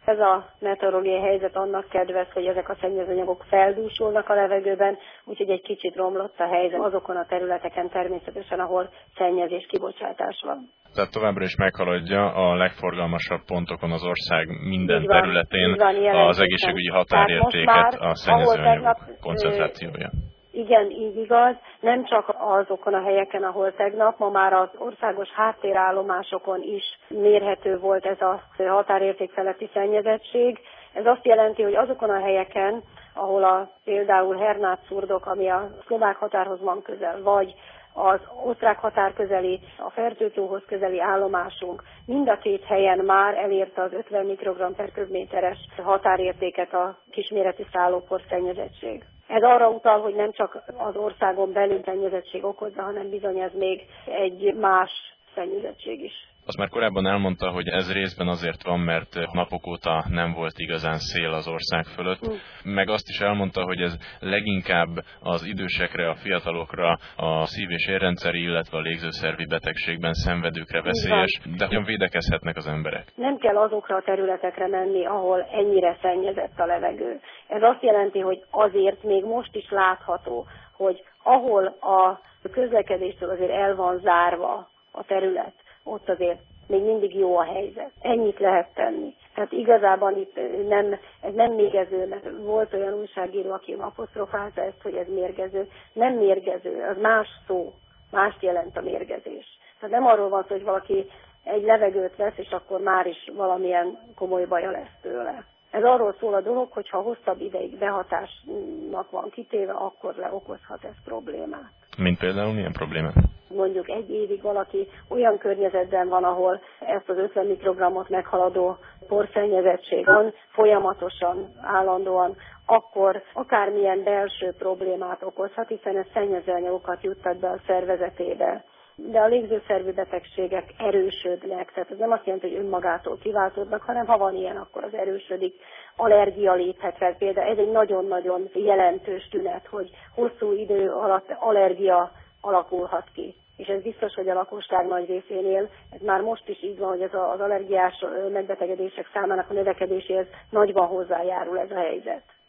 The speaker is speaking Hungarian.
Ez a meteorológiai helyzet annak kedvez, hogy ezek a szennyezőanyagok feldúsulnak a levegőben, úgyhogy egy kicsit romlott a helyzet azokon a területeken természetesen, ahol szennyezés kibocsátás van. Tehát továbbra is meghaladja a legforgalmasabb pontokon az ország minden területén az egészségügyi határértéket a szennyezőanyagok koncentrációja. Igen, így igaz. Nem csak azokon a helyeken, ahol tegnap, ma már az országos háttérállomásokon is mérhető volt ez a határérték feletti szennyezettség. Ez azt jelenti, hogy azokon a helyeken, ahol például Hernát-Szurdok, ami a szlovák határhoz van közel, vagy az osztrák határ közeli, a Fertőtóhoz közeli állomásunk mind a két helyen már elérte az 50 mikrogramm per köbméteres határértéket a kisméretű szállópor szennyezettség. Ez arra utal, hogy nem csak az országon belül szennyezettség okozza, hanem bizony ez még egy más szennyezettség is. Azt már korábban elmondta, hogy ez részben azért van, mert napok óta nem volt igazán szél az ország fölött, meg azt is elmondta, hogy ez leginkább az idősekre, a fiatalokra, a szív- és érrendszeri, illetve a légzőszervi betegségben szenvedőkre veszélyes, de hogyan védekezhetnek az emberek? Nem kell azokra a területekre menni, ahol ennyire szennyezett a levegő. Ez azt jelenti, hogy azért még most is látható, hogy ahol a közlekedéstől azért el van zárva a terület, ott azért még mindig jó a helyzet. Ennyit lehet tenni. Tehát igazában itt ez nem mérgező, mert volt olyan újságíró, aki apostrofálta ezt, hogy ez mérgező. Nem mérgező, az más szó, mást jelent a mérgezés. Tehát nem arról van szó, hogy valaki egy levegőt vesz, és akkor már is valamilyen komoly baja lesz tőle. Ez arról szól a dolog, hogy ha hosszabb ideig behatásnak van kitéve, akkor okozhat ez problémát. Mint például milyen problémát? Mondjuk egy évig valaki olyan környezetben van, ahol ezt az 50 mikrogrammot meghaladó porszennyezettség van, folyamatosan, állandóan, akkor akármilyen belső problémát okozhat, hiszen ez szennyezőanyagokat juttat be a szervezetébe. De a légzőszervi betegségek erősödnek, tehát ez nem azt jelenti, hogy önmagától kiváltódnak, hanem ha van ilyen, akkor az erősödik. Allergia léphet fel például, ez egy nagyon-nagyon jelentős tünet, hogy hosszú idő alatt allergia alakulhat ki. És ez biztos, hogy a lakosság nagy részénél, ez már most is így van, hogy ez az allergiás megbetegedések számának a növekedéséhez nagyban hozzájárul ez a helyzet.